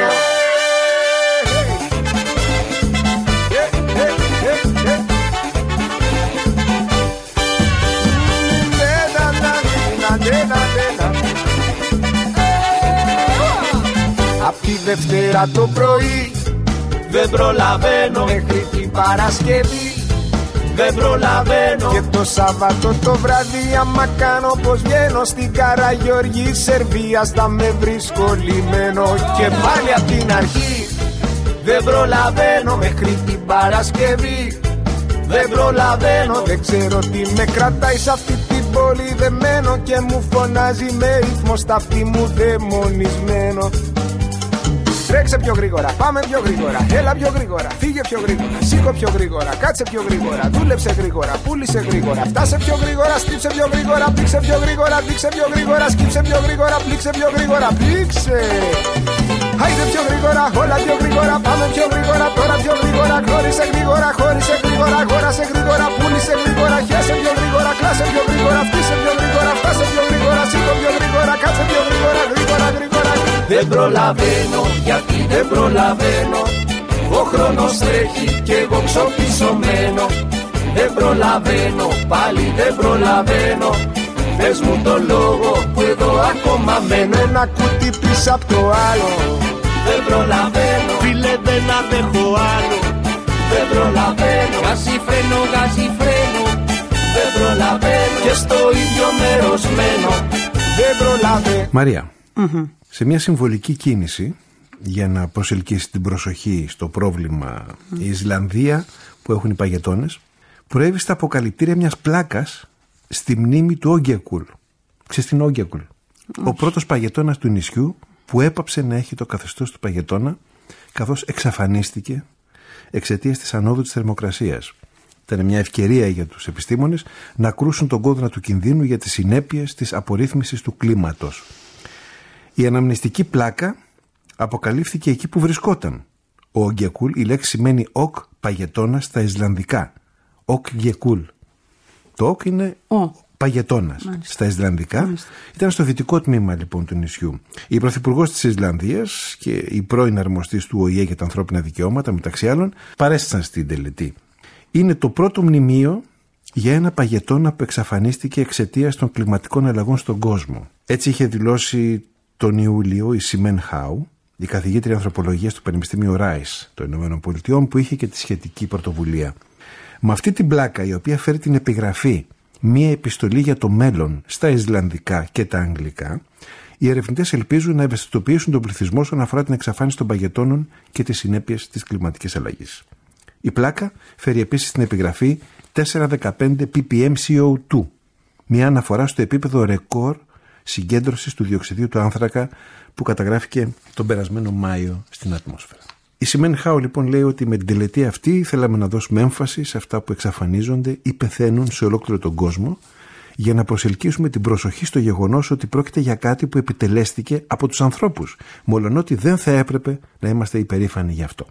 Απ' τη Δευτέρα το πρωί δεν προλαβαίνω, μέχρι την Παρασκευή δεν προλαβαίνω. Και το Σάββατο το βράδυ άμα κάνω πως βγαίνω στην Καραγιώργη Σερβίας θα με βρίσκω λυμμένο. Και πάλι απ' την αρχή δεν προλαβαίνω, μέχρι την Παρασκευή δεν προλαβαίνω. Δεν ξέρω τι με κρατάει σε αυτή την πόλη δεμένο και μου φωνάζει με ρυθμό στα αυτή μου δαιμονισμένο. Τρέξε πιο γρήγορα, πάμε πιο γρήγορα. Έλα πιο γρήγορα, φύγε πιο γρήγορα. Σήκω πιο γρήγορα, κάτσε πιο γρήγορα. Δούλεψε γρήγορα, πούλησε γρήγορα. Φτάσε πιο γρήγορα, στύψε πιο γρήγορα. Πλήξε πιο γρήγορα, δείξε πιο γρήγορα. Σκύψε πιο γρήγορα, πλήξε πιο γρήγορα. Πλήξε. Άιντε πιο γρήγορα, όλα πιο γρήγορα. Πάμε πιο γρήγορα, τώρα πιο γρήγορα. Χώρισε γρήγορα, χώρισε γρήγορα. Αγόρασε γρήγορα, πούλησε γρήγορα. Χέσε πιο γρήγορα, κλάσε πιο γρήγορα. Φτύσε πιο γρήγορα, φτάσε πιο γρήγορα. Σήκω πιο γρήγορα, κάτσε πιο γρήγορα. Γρήγορα, γρήγορα. Δεν προλαβαίνω, γιατί δεν προλαβαίνω. Ο χρόνος τρέχει και εγώ ξοπισωμένω. Δεν προλαβαίνω, πάλι δεν προλαβαίνω. Πες μου το λόγο που εδώ ακόμα μένω. Ένα κουτί πίσω απ' το άλλο. Δεν προλαβαίνω, Φίλε δεν αντέχω άλλο. δεν προλαβαίνω. Γάζι φρένο, γάζι φρένο. Δεν προλαβαίνω και στο ίδιο μέρος μένω. Δεν προλαβαίνω. Μαρία, σε μια συμβολική κίνηση για να προσελκύσει την προσοχή στο πρόβλημα η Ισλανδία που έχουν οι παγετώνες, προέβη στα αποκαλυπτήρια μιας πλάκας στη μνήμη του Όγκεκουλ. Ξέρεις την Όγκεκουλ? Ο πρώτος παγετώνας του νησιού που έπαψε να έχει το καθεστώς του παγετώνα, καθώς εξαφανίστηκε εξαιτίας της ανόδου της θερμοκρασίας. Ήταν μια ευκαιρία για τους επιστήμονες να κρούσουν τον κόδωνα του κινδύνου για τις συνέπειες της απορρίθμισης του κλίματος. Η αναμνηστική πλάκα αποκαλύφθηκε εκεί που βρισκόταν. Ο Όγκεκουλ, η λέξη σημαίνει «οκ παγετώνα» στα Ισλανδικά. Όγκεκουλ. Το «οκ» είναι παγετώνας στα Ισλανδικά. Ήταν στο δυτικό τμήμα λοιπόν του νησιού. Η πρωθυπουργός της Ισλανδίας και η πρώην αρμοστής του ΟΗΕ για τα ανθρώπινα δικαιώματα, μεταξύ άλλων, παρέστησαν στην τελετή. Είναι το πρώτο μνημείο για ένα παγετώνα που εξαφανίστηκε εξαιτίας των κλιματικών αλλαγών στον κόσμο. Έτσι είχε δηλώσει τον Ιούλιο η Σιμέν Χάου, η καθηγήτρια ανθρωπολογίας του Πανεπιστημίου Ράις των ΗΠΑ, που είχε και τη σχετική πρωτοβουλία. Με αυτή την πλάκα, η οποία φέρει την επιγραφή «Μία επιστολή για το μέλλον» στα Ισλανδικά και τα Αγγλικά, οι ερευνητές ελπίζουν να ευαισθητοποιήσουν τον πληθυσμό όσον αφορά την εξαφάνιση των παγετώνων και τις συνέπειες της κλιματικής αλλαγής. Η πλάκα φέρει επίσης την επιγραφή 415 ppm CO2, μια αναφορά στο επίπεδο ρεκόρ συγκέντρωσης του διοξιδίου του άνθρακα που καταγράφηκε τον περασμένο Μάιο στην ατμόσφαιρα. Η Σιμέν Χάου λοιπόν λέει ότι με την τελετή αυτή θέλαμε να δώσουμε έμφαση σε αυτά που εξαφανίζονται ή πεθαίνουν σε ολόκληρο τον κόσμο, για να προσελκύσουμε την προσοχή στο γεγονός ότι πρόκειται για κάτι που επιτελέστηκε από τους ανθρώπους, μολονότι δεν θα έπρεπε να είμαστε υπερήφανοι γι' αυτό.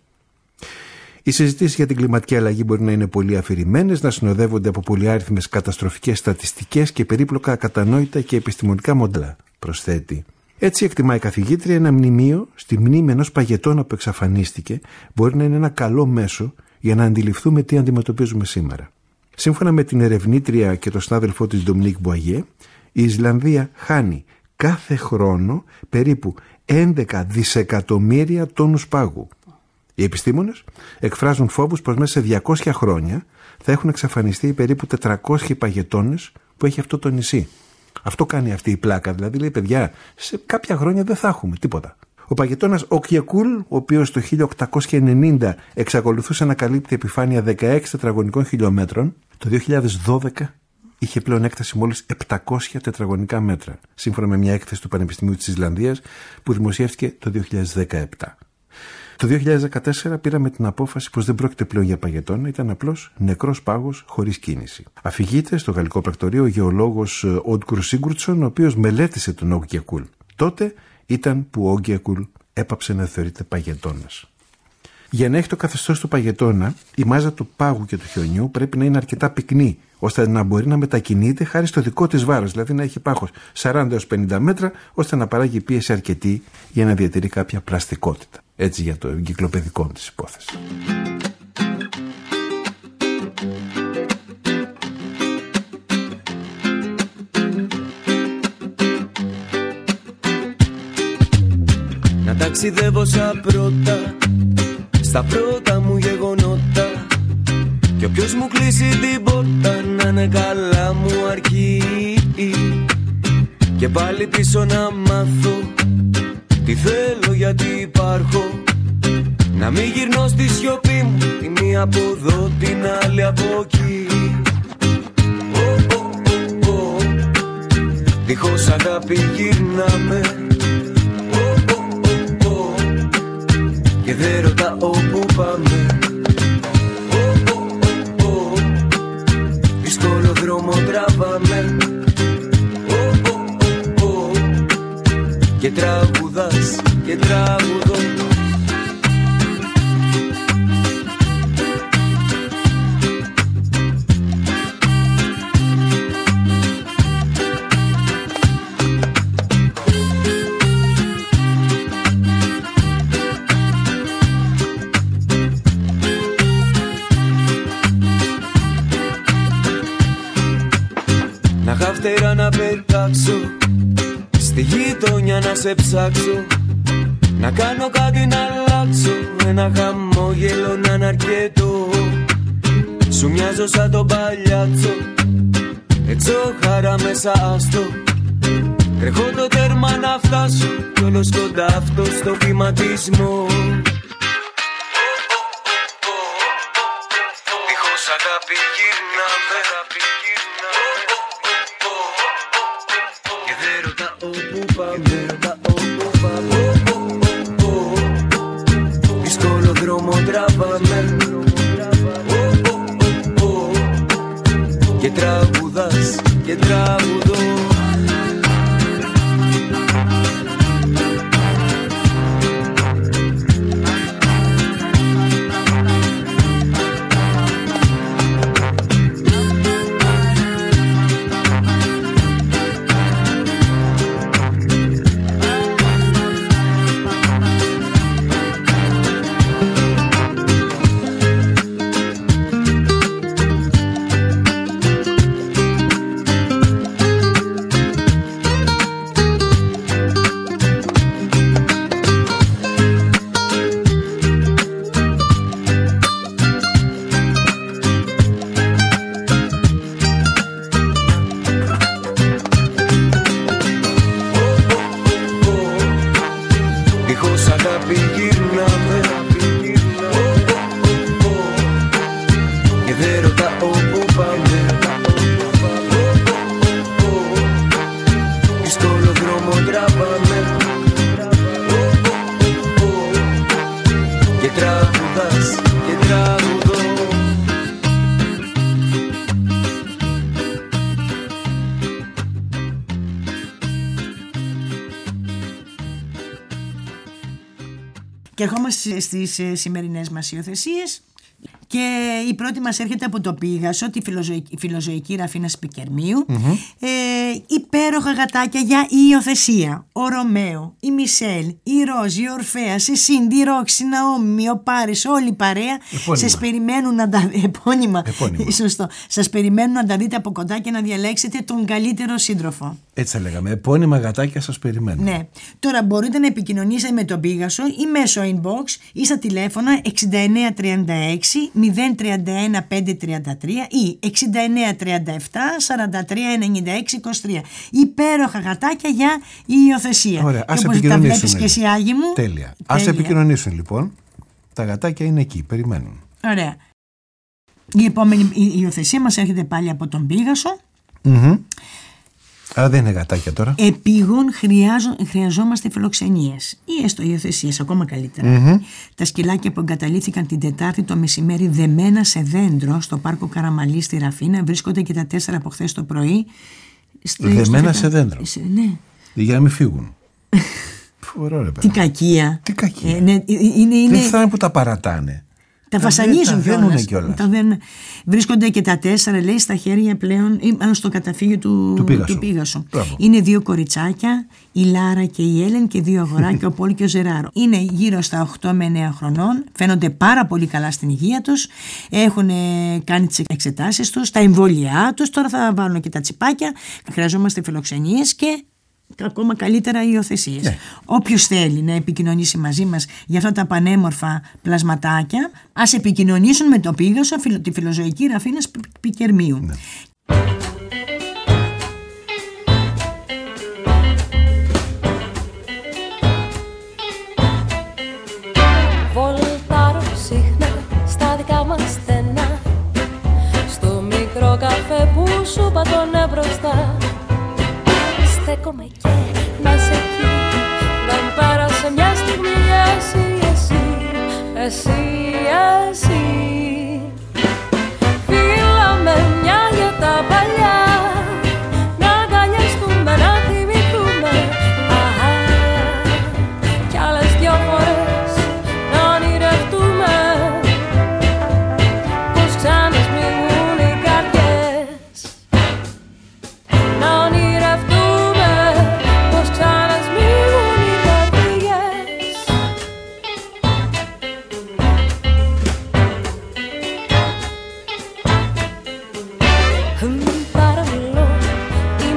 Οι συζητήσεις για την κλιματική αλλαγή μπορεί να είναι πολύ αφηρημένες, να συνοδεύονται από πολυάριθμες καταστροφικές στατιστικές και περίπλοκα ακατανόητα και επιστημονικά μοντέλα, προσθέτει. Έτσι, εκτιμά η καθηγήτρια, ένα μνημείο στη μνήμη ενός παγετώνα που εξαφανίστηκε μπορεί να είναι ένα καλό μέσο για να αντιληφθούμε τι αντιμετωπίζουμε σήμερα. Σύμφωνα με την ερευνήτρια και τον συνάδελφό της Ντομινίκ Μπουαγιέ, η Ισλανδία χάνει κάθε χρόνο περίπου 11 δισεκατομμύρια τόνους πάγου. Οι επιστήμονες εκφράζουν φόβους πως μέσα σε 200 χρόνια θα έχουν εξαφανιστεί περίπου 400 παγετώνες που έχει αυτό το νησί. Αυτό κάνει αυτή η πλάκα, δηλαδή λέει παιδιά, σε κάποια χρόνια δεν θα έχουμε τίποτα. Ο παγετώνας Όγκεκουλ, ο οποίος το 1890 εξακολουθούσε να καλύπτει επιφάνεια 16 τετραγωνικών χιλιόμετρων, το 2012 είχε πλέον έκταση μόλις 700 τετραγωνικά μέτρα, σύμφωνα με μια έκθεση του Πανεπιστημίου της Ισλανδίας που δημοσιεύτηκε το 2017. Το 2014 πήραμε την απόφαση πως δεν πρόκειται πλέον για παγετώνα, ήταν απλώς νεκρός πάγος χωρίς κίνηση. Αφηγείται στο γαλλικό πρακτορείο ο γεωλόγος Ότκουρ Σίγκουρτσον, ο οποίος μελέτησε τον Όγκεκουλ. Τότε ήταν που ο Όγκεκουλ έπαψε να θεωρείται παγετώνας. Για να έχει το καθεστώς του παγετώνα, η μάζα του πάγου και του χιονιού πρέπει να είναι αρκετά πυκνή, ώστε να μπορεί να μετακινείται χάρη στο δικό της βάρος, δηλαδή να έχει πάχος 40 έως 50 μέτρα, ώστε να παράγει πίεση αρκετή για να διατηρεί κάποια πλαστικότητα. Έτσι για το εγκυκλοπαιδικό της υπόθεση. Να ταξιδεύω σαν πρώτα, στα πρώτα μου γεγονότα, κι όποιος μου κλείσει την πόρτα να είναι καλά μου αρκεί. Και πάλι πίσω να μάθω τι θέλω, γιατί υπάρχω. Να μην γυρνώ στη σιωπή μου, τη μία από εδώ, την άλλη από εκεί. Δίχως αγάπη γυρνάμε, και δεν ρωτάω που πάμε. Δύσκολο δρόμο τραβάμε, και τραγουδάς και τραγουδώ. φτερά να πετάξω, στη γειτονιά να σε ψάξω, να κάνω κάτι να αλλάξω, ένα χαμόγελο να είναι αρκετό. Σου μοιάζω σαν τον παλιάτσο, έτσι χαρά μέσα άστο. Τρέχω το τέρμα να φτάσω, κι όλος κοντά αυτό στο βηματισμό. Δίχως αγάπη γυρνάμε, και δεν ρωτάω που πάμε. Δύσκολο δρόμο τραβάμε, και τραγουδάς και τραγουδώ. Και ερχόμαστε στις σημερινές μας υιοθεσίες. Και η πρώτη μας έρχεται από το Πήγασο, τη φιλοζωική Ραφίνα Πικερμίου. Υπέροχα γατάκια για υιοθεσία. Ο Ρωμαίο, η Μισελ, η Ρόζη, η Ορφέας, η Σίντι, η Ρόξη, η Ναόμι, ο Πάρης, όλη η παρέα. Σας περιμένουν να τα επώνυμα. Σωστό. Σας περιμένουν να τα δείτε από κοντά και να διαλέξετε τον καλύτερο σύντροφο. Έτσι θα λέγαμε. Επώνυμα γατάκια σας περιμένουν. Ναι. Τώρα μπορείτε να επικοινωνήσετε με τον Πήγασο ή μέσω inbox ή στα τηλέφωνα 6936 031 533 ή 6937 43 96 23. Υπέροχα γατάκια για υιοθεσία. Ωραία, ας όπως τα βλέπεις και εσύ, Άγη μου. Τέλεια. Ας επικοινωνήσουν λοιπόν. Τα γατάκια είναι εκεί, περιμένουν. Ωραία. Η επόμενη υιοθεσία μας έρχεται πάλι από τον Πήγασο. Άρα δεν είναι γατάκια τώρα. Επίγον χρειαζόμαστε φιλοξενίες ή έστω υιοθεσίες, ακόμα καλύτερα. Τα σκυλάκια που εγκαταλείφθηκαν την Τετάρτη το μεσημέρι δεμένα σε δέντρο στο πάρκο Καραμαλή στη Ραφίνα βρίσκονται και τα 4 από χθες το πρωί. Δεμένα σε δέντρο. Ναι. Για να μην φύγουν. Φοβερό, ρε παιδί. Τι κακία. Τι κακία. Δεν θα είναι που τα παρατάνε. Τα βασανίζουν κιόλας. Βρίσκονται και τα 4, λέει, στα χέρια πλέον, ή μάλλον στο καταφύγιο του Πήγασου. Είναι 2 κοριτσάκια, η Λάρα και η Έλεν, και 2 αγοράκια, ο Πολ και ο Ζεράρο. Είναι γύρω στα 8 με 9 χρονών, φαίνονται πάρα πολύ καλά στην υγεία τους, έχουν κάνει τις εξετάσεις τους, τα εμβόλια τους, τώρα θα βάλουν και τα τσιπάκια. Χρειαζόμαστε φιλοξενίες και ακόμα καλύτερα υιοθεσίες. Ναι. Όποιος θέλει να επικοινωνήσει μαζί μας για αυτά τα πανέμορφα πλασματάκια, ας επικοινωνήσουν με το Πήγασο, τη φιλοζωική Ραφίνα Πικερμίου. Ναι. Βολτάρω συχνά στα δικά μας στενά, στο μικρό καφέ που σου πατώνε μπροστά. Στέκομαι και να σε εκεί, δεν πέρασε μια στιγμή εσύ. Φύλαμε μια για τα παλιά, να αγκαλιαστούμε, να θυμηθούμε. Αχα, κι άλλες 2 φορές να ονειρευτούμε, πως ξανασμίγουν οι καρδιές. Να ονειρευτούμε, πως ξανασμίγουν οι καρδιές. Παραμιλώ,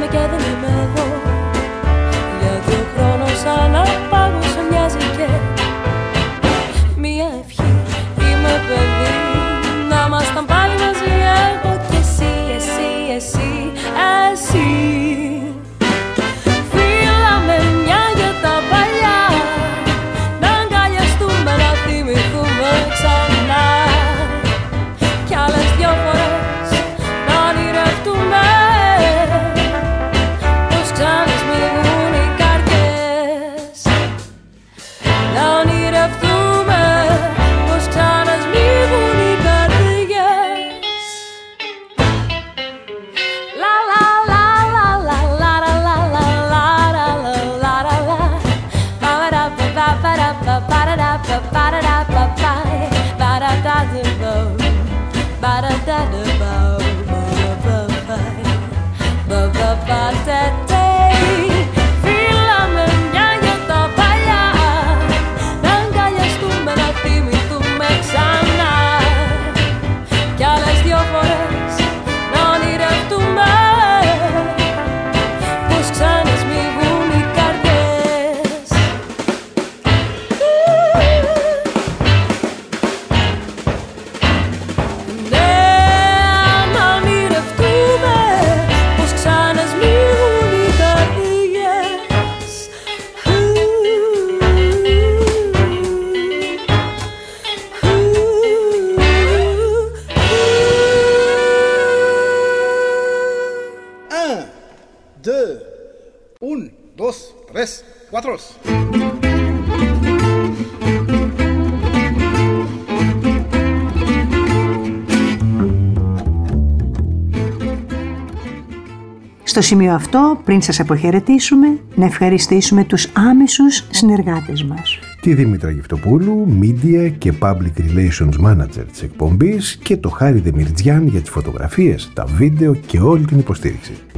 1, 2, 3, 4. Στο σημείο αυτό, πριν σας αποχαιρετήσουμε, να ευχαριστήσουμε τους άμεσους συνεργάτες μας. Τη Δήμητρα Γευτοπούλου, Media και Public Relations Manager της εκπομπής, και το Χάρη Δεμιρτζιάν για τις φωτογραφίες, τα βίντεο και όλη την υποστήριξη.